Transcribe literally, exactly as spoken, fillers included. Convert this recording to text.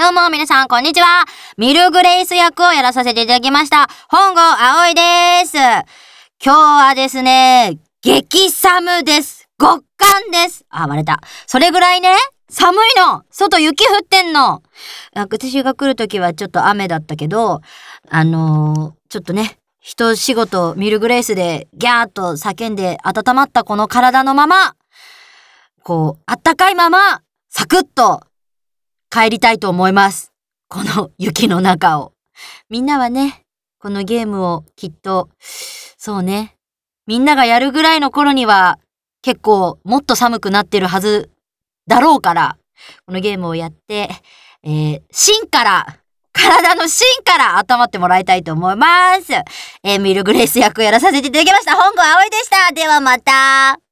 どうも皆さんこんにちは。ミルグレイス役をやらさせていただきました本郷葵です。今日はですね、激寒です。極寒です。あ、割れた。それぐらいね、寒いの。外雪降ってんの。私が来るときはちょっと雨だったけど、あのー、ちょっとね、一仕事ミルグレイスでギャーっと叫んで温まったこの体のまま、こう、あったかいまま、サクッと帰りたいと思います。この雪の中を。みんなはね、このゲームをきっと、そうね、みんながやるぐらいの頃には結構もっと寒くなってるはずだろうから、このゲームをやって、えー、芯から、体の芯から温まってもらいたいと思います。えー、ミルグレイス役をやらさせていただきました。本郷葵でした。ではまた。